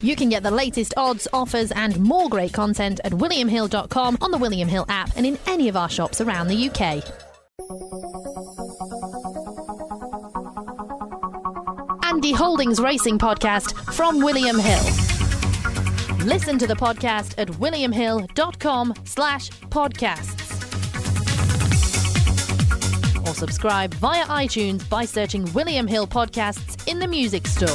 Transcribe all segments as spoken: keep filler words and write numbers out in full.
You can get the latest odds, offers and more great content at william hill dot com, on the William Hill app and in any of our shops around the U K. Andy Holdings Racing Podcast from William Hill. Listen to the podcast at william hill dot com slash podcasts. Or subscribe via iTunes by searching William Hill Podcasts in the music store.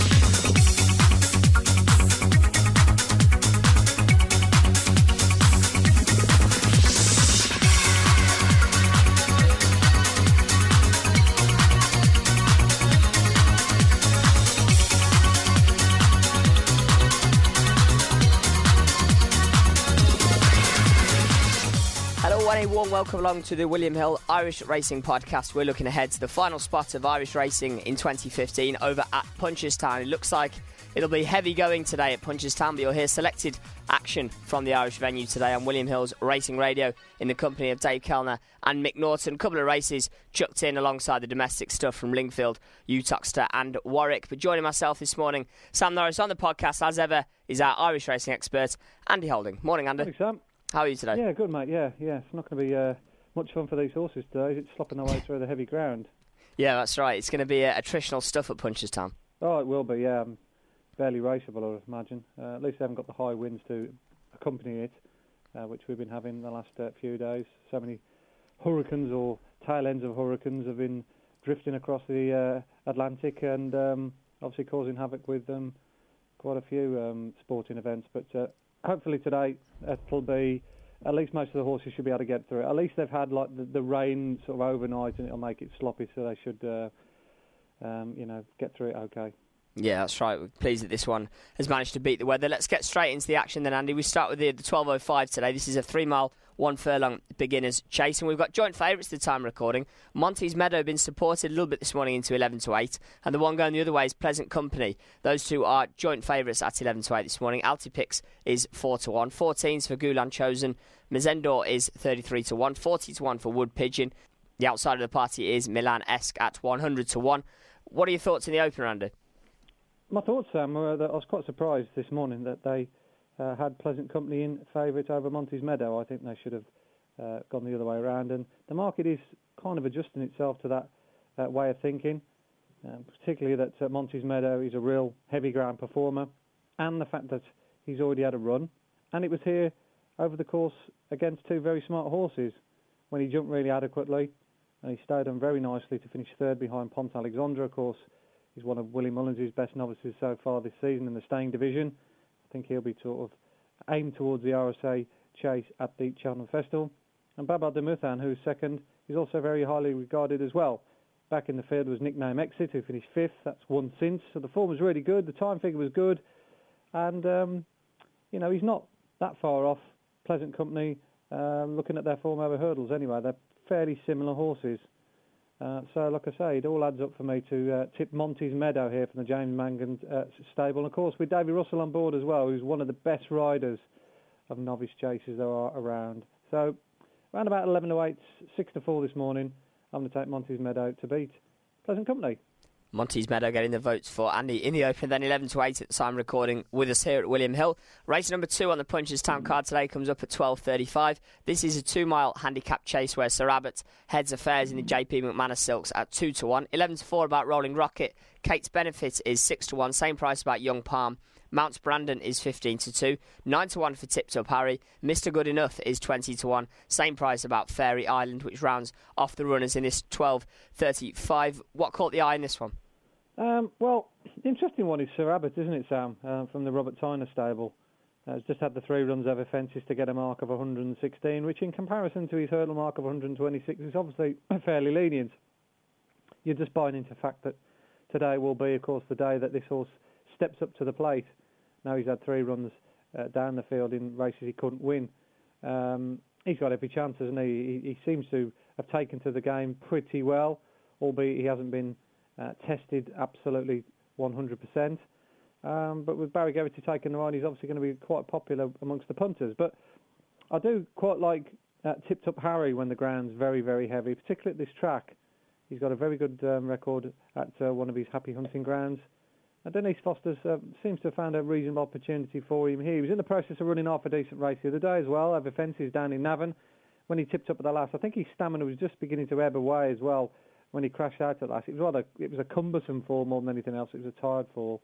A warm welcome along to the William Hill Irish Racing Podcast. We're looking ahead to the final spot of Irish racing in twenty fifteen over at Punchestown. It looks like it'll be heavy going today at Punchestown, but you'll hear selected action from the Irish venue today on William Hill's Racing Radio in the company of Dave Kellner and Mick Norton. A couple of races chucked in alongside the domestic stuff from Lingfield, Uttoxeter and Warwick. But joining myself this morning, Sam Norris on the podcast, as ever, is our Irish racing expert, Andy Holding. Morning, Andy. Thanks, Sam. How are you today? Yeah, good, mate. Yeah, yeah. It's not going to be uh, much fun for these horses today. It's slopping their way through the heavy ground. Yeah, that's right. It's going to be uh, attritional stuff at Punchestown. Oh, it will be, yeah. Um, barely raceable, I imagine. Uh, at least they haven't got the high winds to accompany it, uh, which we've been having the last uh, few days. So many hurricanes or tail ends of hurricanes have been drifting across the uh, Atlantic and um, obviously causing havoc with um, quite a few um, sporting events. But uh, hopefully today it'll be, at least most of the horses should be able to get through it. At least they've had like the, the rain sort of overnight and it'll make it sloppy, so they should, uh, um, you know, get through it okay. Yeah, that's right. We're pleased that this one has managed to beat the weather. Let's get straight into the action then, Andy. We start with the, the twelve oh five today. This is a three-mile, one furlong beginners chase, and we've got joint favourites at the time of recording. Monty's Meadow been supported a little bit this morning into eleven to eight, and the one going the other way is Pleasant Company. Those two are joint favourites at eleven to eight this morning. Altipix is four to one. fourteens for Gulan Chosen. Mazendor is thirty-three to one. forty to one for Wood Pigeon. The outside of the party is Milan-esque at one hundred to one. What are your thoughts in the opener, Andy? My thoughts, Sam, were that I was quite surprised this morning that they uh, had Pleasant Company in favourite over Monty's Meadow. I think they should have uh, gone the other way around. And the market is kind of adjusting itself to that uh, way of thinking, um, particularly that uh, Monty's Meadow is a real heavy ground performer, and the fact that he's already had a run. And it was here over the course against two very smart horses when he jumped really adequately, and he stayed on very nicely to finish third behind Pont Alexandra, of course. He's one of Willie Mullins' best novices so far this season in the staying division. I think he'll be sort of aimed towards the R S A chase at the Cheltenham Festival. And Baba de Muthan, who's second, is also very highly regarded as well. Back in the field was Nickname Exit, who finished fifth. That's one since. So the form was really good. The time figure was good. And, um, you know, he's not that far off Pleasant Company, uh, looking at their form over hurdles anyway. They're fairly similar horses. Uh, so, like I say, it all adds up for me to uh, tip Monty's Meadow here from the James Mangan uh, stable. And, of course, with Davy Russell on board as well, who's one of the best riders of novice chases there are around. So, around about eleven to eight, six to four this morning, I'm going to take Monty's Meadow to beat Pleasant Company. Monty's Meadow getting the votes for Andy in the open, then eleven to eight at the time recording with us here at William Hill. Race number two on the Punchestown card today comes up at twelve thirty-five. This is a two-mile handicap chase where Sir Abbott heads affairs in the J P McManus Silks at two to one. eleven to four about Rolling Rocket. Kate's Benefit is six to one, same price about Young Palm. Mounts Brandon is fifteen to two. nine to one for Tipped Up Harry. Mister Good Enough is twenty to one. Same price about Fairy Island, which rounds off the runners in this twelve thirty-five. What caught the eye in this one? Um, well, the interesting one is Sir Abbott, isn't it, Sam, uh, from the Robert Tyner stable. Uh, he's just had the three runs over fences to get a mark of one hundred sixteen, which in comparison to his hurdle mark of one hundred twenty-six is obviously fairly lenient. You're just buying into the fact that today will be, of course, the day that this horse steps up to the plate. Now he's had three runs uh, down the field in races he couldn't win. Um, he's got every chance, hasn't he? he? He seems to have taken to the game pretty well, albeit he hasn't been uh, tested absolutely one hundred percent. Um, but with Barry Geraghty taking the ride, he's obviously going to be quite popular amongst the punters. But I do quite like uh, Tipped Up Harry when the ground's very, very heavy, particularly at this track. He's got a very good um, record at uh, one of his happy hunting grounds. Uh, Denise Foster uh, seems to have found a reasonable opportunity for him here. He was in the process of running off a decent race the other day as well, over fences down in Navan. When he tipped up at the last, I think his stamina was just beginning to ebb away as well when he crashed out at last. It was rather, it was a cumbersome fall more than anything else. It was a tired fall.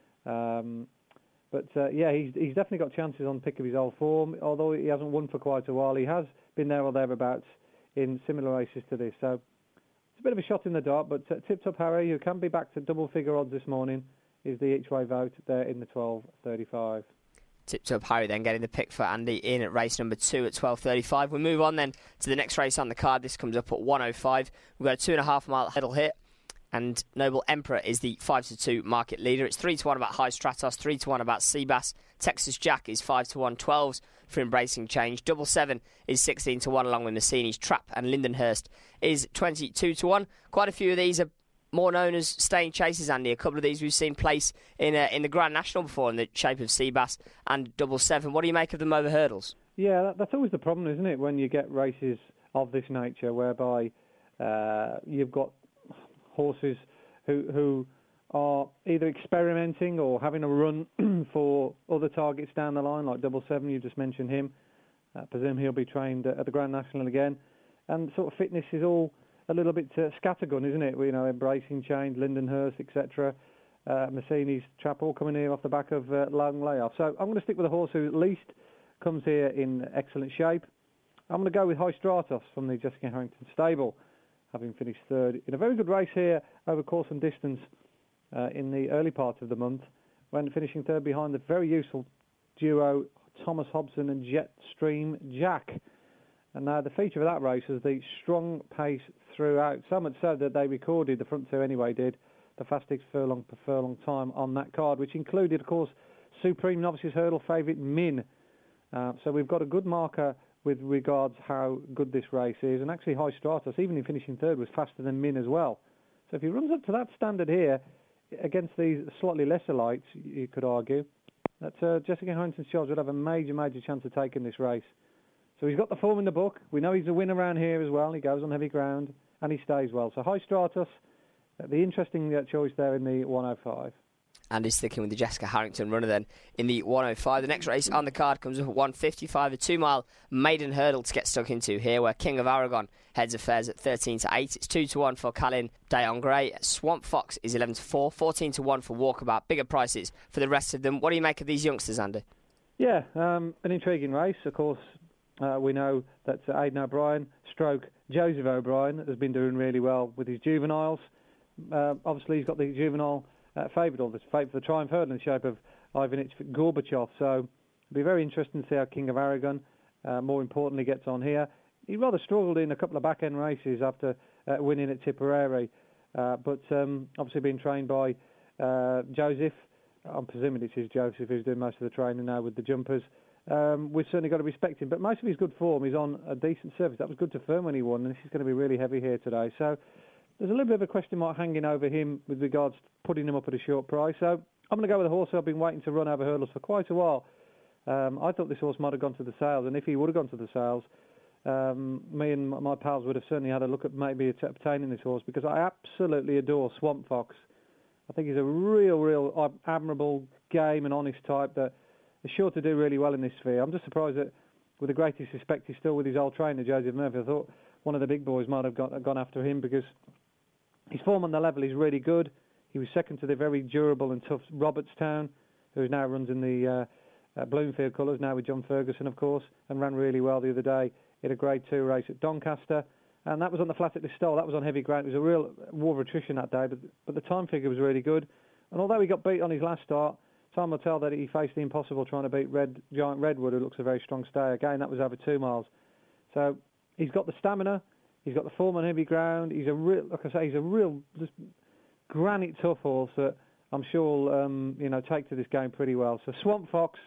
Um, but uh, yeah, he's, he's definitely got chances on pick of his old form, although he hasn't won for quite a while. He has been there or thereabouts in similar races to this. So it's a bit of a shot in the dark, but uh, Tipped Up Harry, who can be back to double figure odds this morning, is the each way vote there in the twelve thirty-five. Tipped Up Harry then getting the pick for Andy in at race number two at twelve thirty-five. We move on then to the next race on the card. This comes up at one oh five. We've got a two and a half mile hurdle here, and Noble Emperor is the five to two market leader. It's three to one about High Stratos, three to one about Seabass. Texas Jack is five to one, twelves for Embracing Change. Double Seven is sixteen to one along with Massini's Trap, and Lindenhurst is twenty-two to one. Quite a few of these are more known as staying chasers, Andy. A couple of these we've seen place in uh, in the Grand National before in the shape of Seabass and Double Seven. What do you make of them over hurdles? Yeah, that, that's always the problem, isn't it, when you get races of this nature whereby uh, you've got horses who who are either experimenting or having a run for other targets down the line, like Double Seven, you just mentioned him. I presume he'll be trained at the Grand National again. And sort of fitness is all a little bit uh, scattergun, isn't it? You know, Embracing Change, Lindenhurst, et cetera. Uh, Massini's Trap all coming here off the back of uh, long layoff. So I'm going to stick with a horse who at least comes here in excellent shape. I'm going to go with High Stratos from the Jessica Harrington stable, having finished third in a very good race here over course and distance uh, in the early part of the month, when finishing third behind the very useful duo Thomas Hobson and Jetstream Jack. And now the feature of that race was the strong pace throughout, so much so that they recorded, the front two anyway did, the fastest furlong per furlong time on that card, which included, of course, Supreme Novices Hurdle favourite Min. Uh, so we've got a good marker with regards how good this race is. And actually High Stratos, even in finishing third, was faster than Min as well. So if he runs up to that standard here, against these slightly lesser lights, you could argue, that uh, Jessica Harrington's Charge would have a major, major chance of taking this race. So he's got the form in the book. We know he's a winner around here as well. He goes on heavy ground and he stays well. So High Stratos, uh, the interesting uh, choice there in the one oh five. And he's sticking with the Jessica Harrington runner then in the one oh five. The next race on the card comes up at one fifty-five, a two-mile maiden hurdle to get stuck into here, where King of Aragon heads affairs at thirteen to eight. It's two to one for Calin D'Angray. Swamp Fox is eleven to four, fourteen to one for Walkabout. Bigger prices for the rest of them. What do you make of these youngsters, Andy? Yeah, um, an intriguing race. Of course, uh, we know that uh, Aidan O'Brien, stroke Joseph O'Brien, has been doing really well with his juveniles. Uh, obviously, he's got the juvenile Uh, favoured, or the favourite for the Triumph Hurdle in the shape of Ivan Gorbachev. So it'll be very interesting to see how King of Aragon, uh, more importantly, gets on here. He rather struggled in a couple of back-end races after uh, winning at Tipperary, uh, but um, obviously being trained by uh, Joseph. I'm presuming it's his Joseph who's doing most of the training now with the jumpers. Um, we've certainly got to respect him, but most of his good form is on a decent surface. That was good to firm when he won, and this is going to be really heavy here today. So there's a little bit of a question mark hanging over him with regards to putting him up at a short price. So I'm going to go with a horse I've been waiting to run over hurdles for quite a while. Um, I thought this horse might have gone to the sales, and if he would have gone to the sales, um, me and my pals would have certainly had a look at maybe obtaining this horse, because I absolutely adore Swamp Fox. I think he's a real, real admirable, game and honest type that is sure to do really well in this sphere. I'm just surprised that, with the greatest respect, he's still with his old trainer, Joseph Murphy. I thought one of the big boys might have got, gone after him, because his form on the level is really good. He was second to the very durable and tough Robertstown, who now runs in the uh, uh, Bloomfield colours, now with John Ferguson, of course, and ran really well the other day in a Grade two race at Doncaster. And that was on the flat at Listowel. That was on heavy ground. It was a real war of attrition that day, but, but the time figure was really good. And although he got beat on his last start, time will tell that he faced the impossible trying to beat Red Giant Redwood, who looks a very strong stay. Again, that was over two miles. So he's got the stamina. He's got the form on heavy ground. He's a real, like I say, he's a real just granite tough horse that I'm sure will, um, you know, take to this game pretty well. So Swamp Fox,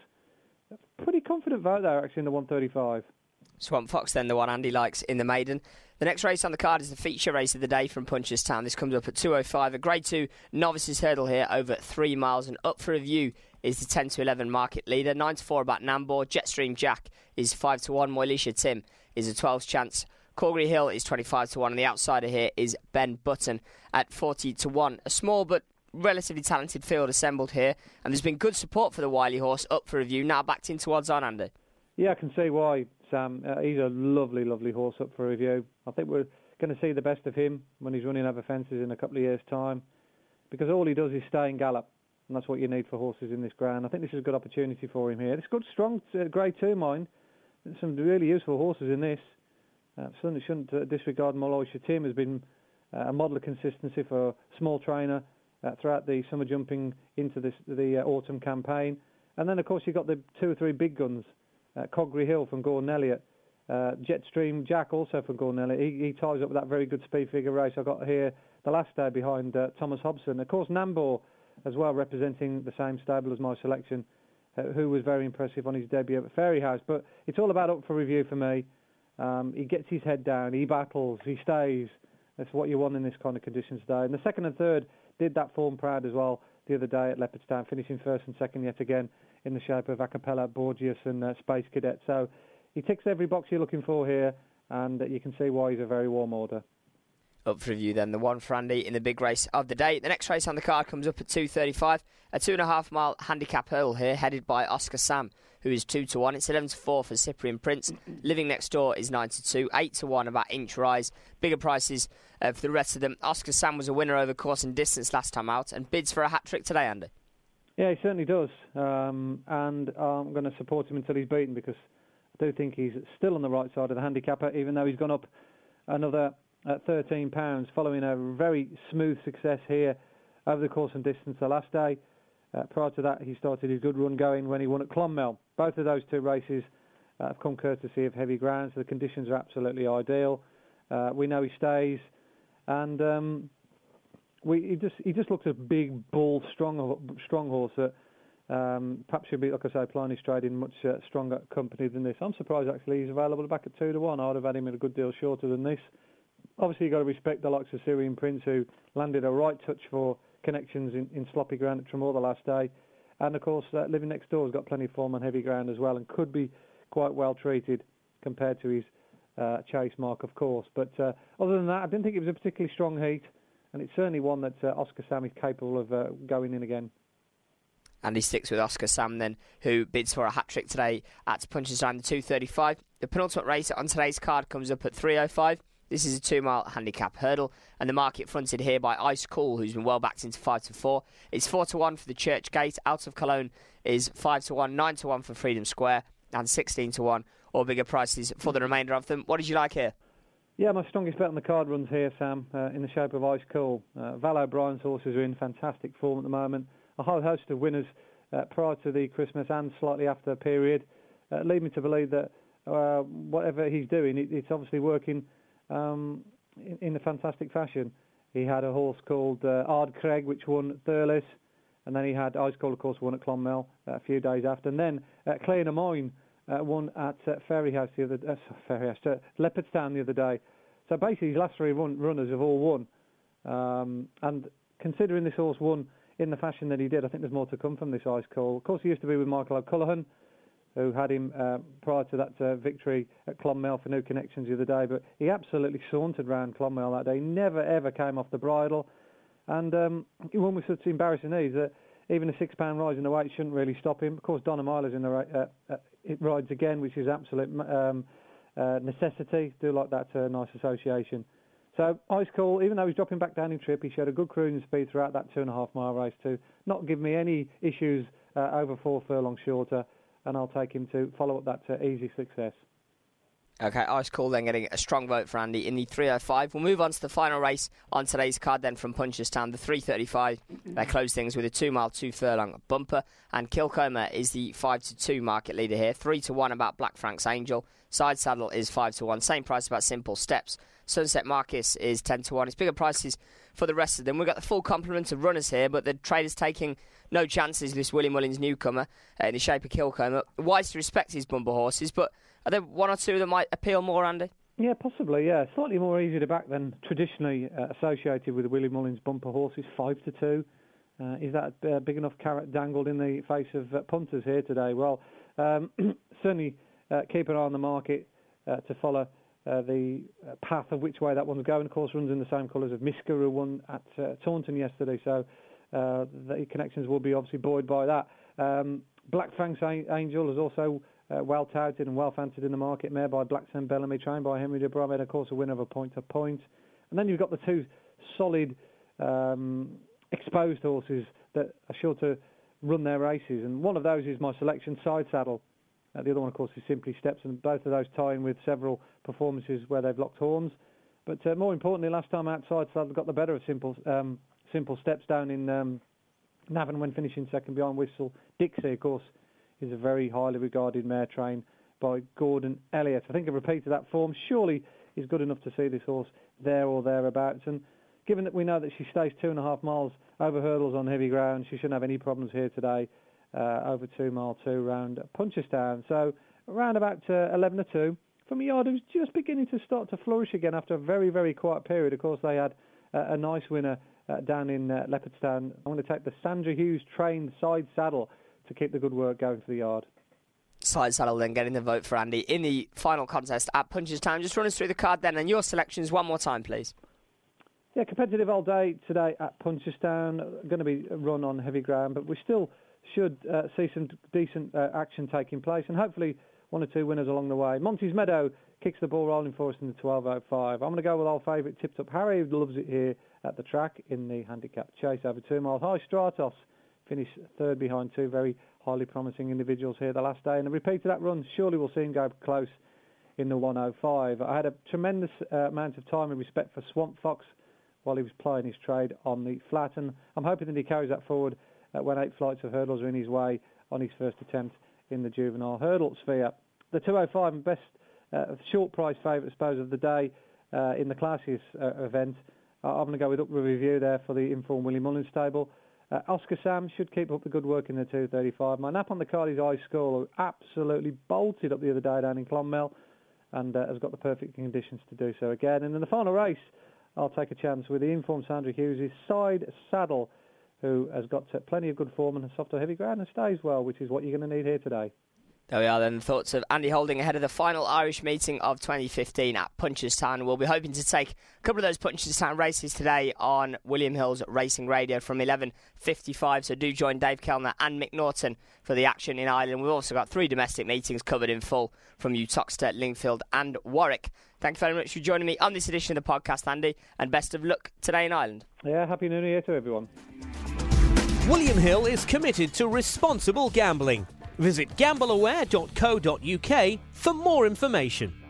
pretty confident vote there actually in the one thirty-five. Swamp Fox then, the one Andy likes in the maiden. The next race on the card is the feature race of the day from Punchestown. This comes up at two oh five, a Grade two novices hurdle here over three miles, and up for review is the ten to eleven market leader. nine to four about Nambour. Jetstream Jack is five to one. Moilisha Tim is a twelve's chance. Calgary Hill is twenty-five to one, and the outsider here is Ben Button at forty to one. A small but relatively talented field assembled here, and there's been good support for the Wiley horse up for review, now backed into odds on, Andy. Yeah, I can see why, Sam. Uh, he's a lovely, lovely horse up for review. I think we're going to see the best of him when he's running over fences in a couple of years' time, because all he does is stay and gallop, and that's what you need for horses in this ground. I think this is a good opportunity for him here. It's good, strong uh, Grade two mind. There's some really useful horses in this. Uh, certainly shouldn't uh, disregard Molloy Shatim, has been uh, a model of consistency for a small trainer uh, throughout the summer jumping into this, the uh, autumn campaign. And then, of course, you've got the two or three big guns. Uh, Coggrey Hill from Gordon Elliott. Uh, Jetstream Jack also from Gordon Elliott. He, he ties up with that very good speed figure race I got here the last day behind uh, Thomas Hobson. Of course, Nambor as well, representing the same stable as my selection, uh, who was very impressive on his debut at Fairyhouse. But it's all about up for review for me. Um, he gets his head down, he battles, he stays. That's what you want in this kind of conditions today. And the second and third did that form proud as well the other day at Leopardstown, finishing first and second yet again in the shape of Acapella, Borgias and uh, Space Cadet. So he ticks every box you're looking for here, and uh, you can see why he's a very warm order. Up for review then, the one for Andy in the big race of the day. The next race on the card comes up at two thirty-five, a two and a half mile handicap hurdle here, headed by Oscar Sam, who is two to one. It's eleven to four for Cyprian Prince. Living Next Door is nine to two, eight to one about Inch Rise. Bigger prices uh, for the rest of them. Oscar Sam was a winner over course and distance last time out, and bids for a hat trick today, Andy. Yeah, he certainly does, um, and I'm going to support him until he's beaten, because I do think he's still on the right side of the handicapper, even though he's gone up another uh, thirteen pounds following a very smooth success here over the course and distance the last day. Uh, prior to that, he started his good run going when he won at Clonmel. Both of those two races uh, have come courtesy of heavy ground, so the conditions are absolutely ideal. Uh, we know he stays, and um, we, he just he just looks a big, bull, strong, strong horse that um, perhaps should be, like I say, Pliny Strade in much uh, stronger company than this. I'm surprised actually he's available back at two to one. I would have had him at a good deal shorter than this. Obviously, you've got to respect the likes of Syrian Prince, who landed a right touch for connections in, in sloppy ground at Tremor the last day. And, of course, uh, Living Next Door has got plenty of form on heavy ground as well, and could be quite well treated compared to his uh, chase mark, of course. But uh, other than that, I didn't think it was a particularly strong heat, and it's certainly one that uh, Oscar Sam is capable of uh, going in again. And he sticks with Oscar Sam then, who bids for a hat-trick today at Punchestown, the two thirty-five. The penultimate race on today's card comes up at three oh five. This is a two-mile handicap hurdle, and the market fronted here by Ice Cool, who's been well backed into five to four. It's four to one for the Church Gate. Out of Cologne is five to one, nine to one for Freedom Square, and sixteen to one, or bigger prices for the remainder of them. What did you like here? Yeah, my strongest bet on the card runs here, Sam, uh, in the shape of Ice Cool. Uh, Val O'Brien's horses are in fantastic form at the moment. A whole host of winners uh, prior to the Christmas and slightly after period uh, lead me to believe that uh, whatever he's doing, it, it's obviously working Um, in, in a fantastic fashion. He had a horse called uh, Ard Craig, which won at Thurles, and then he had Ice Cold, of course, won at Clonmel uh, a few days after, and then uh, Clay and Amoyne uh, won at uh, Fairyhouse the other uh, Fairyhouse, uh, Leopardstown the other day. So basically, his last three run, runners have all won, um, and considering this horse won in the fashion that he did, I think there's more to come from this Ice Cold. Of course, he used to be with Michael O'Callaghan, who had him uh, prior to that uh, victory at Clonmel for New Connections the other day, but he absolutely sauntered round Clonmel that day. He never, ever came off the bridle, and um, he won with such embarrassing ease that even a six-pound rise in the weight shouldn't really stop him. Of course, Donna Myler's in the ra- uh, uh, it rides again, which is absolute um, uh, necessity. Do like that uh, nice association. So Ice Cool, even though he's dropping back down in trip, he showed a good cruising speed throughout that two and a half mile race too. Not give me any issues uh, over four furlongs shorter, and I'll take him to follow up that uh, easy success. OK, Ice Cool then getting a strong vote for Andy in the three oh five. We'll move on to the final race on today's card then from Punchestown, the three thirty-five. They close things with a two-mile, two-furlong bumper, and Kilcomer is the five to two market leader here. three to one about Black Frank's Angel. Side Saddle is five to one. Same price about Simple Steps. Sunset Marcus is ten to one. It's bigger prices for the rest of them. We've got the full complement of runners here, but the trader's taking no chances with this Willie Mullins newcomer uh, in the shape of Kilcomer. Wise to respect his bumper horses, but are there one or two that might appeal more, Andy? Yeah, possibly, yeah. Slightly more easy to back than traditionally uh, associated with the Willie Mullins bumper horses, five to two. Uh, is that a big enough carrot dangled in the face of uh, punters here today? Well, um, certainly uh, keep an eye on the market uh, to follow uh, the uh, path of which way that one's going. Of course, runs in the same colours of Miska, who won at uh, Taunton yesterday. So uh, the connections will be obviously buoyed by that. Um, Black Fangs Angel is also uh, well touted and well fancied in the market, mare by Blackstone Bellamy, trained by Henry de Bromhead, of course, a winner of a point to point. And then you've got the two solid um, exposed horses that are sure to run their races, and one of those is my selection, Side Saddle. Uh, the other one, of course, is Simply Steps, and both of those tie in with several performances where they've locked horns. But uh, more importantly, last time out, Side Saddle got the better of Simple um, Simple Steps down in um, Navan when finishing second behind Whistle. Dixie, of course, is a very highly regarded mare trained by Gordon Elliott. I think a repeat of that form surely is good enough to see this horse there or thereabouts. And given that we know that she stays two and a half miles over hurdles on heavy ground, she shouldn't have any problems here today uh, over two mile two round Punchestown. So around about uh, eleven to two from a yard who's just beginning to start to flourish again after a very, very quiet period. Of course, they had uh, a nice winner uh, down in uh, Leopardstown. I'm going to take the Sandra Hughes trained Side Saddle to keep the good work going for the yard. Side Saddle then getting the vote for Andy in the final contest at Punchestown. Just run us through the card then and your selections one more time, please. Yeah, competitive all day today at Punchestown. Going to be run on heavy ground, but we still should uh, see some decent uh, action taking place, and hopefully one or two winners along the way. Monty's Meadow kicks the ball rolling for us in the twelve oh five. I'm going to go with our favourite, Tipped Up Harry, who loves it here at the track in the handicap chase over two miles. High Stratos finished third behind two very highly promising individuals here the last day, and a repeat of that run surely we'll see him go close in the one oh five. I had a tremendous uh, amount of time and respect for Swamp Fox while he was plying his trade on the flat, and I'm hoping that he carries that forward uh, when eight flights of hurdles are in his way on his first attempt in the juvenile hurdle sphere. The two oh five, best uh, short price favourite, I suppose, of the day uh, in the Classes uh, event. Uh, I'm going to go with Upper Review there for the informed Willie Mullins stable. Uh, Oscar Sam should keep up the good work in the two thirty-five. My nap on the card is Ice School, who absolutely bolted up the other day down in Clonmel and uh, has got the perfect conditions to do so again. And in the final race, I'll take a chance with the informed Sandra Hughes' Side Saddle, who has got uh, plenty of good form and a soft or heavy ground and stays well, which is what you're going to need here today. There we are then, the thoughts of Andy Holding ahead of the final Irish meeting of twenty fifteen at Punchestown. We'll be hoping to take a couple of those Punchestown races today on William Hill's Racing Radio from eleven fifty-five, so do join Dave Kellner and Mick Norton for the action in Ireland. We've also got three domestic meetings covered in full from Uttoxeter, Lingfield and Warwick. Thank you very much for joining me on this edition of the podcast, Andy, and best of luck today in Ireland. Yeah, Happy New Year to everyone. William Hill is committed to responsible gambling. Visit gamble aware dot co dot uk for more information.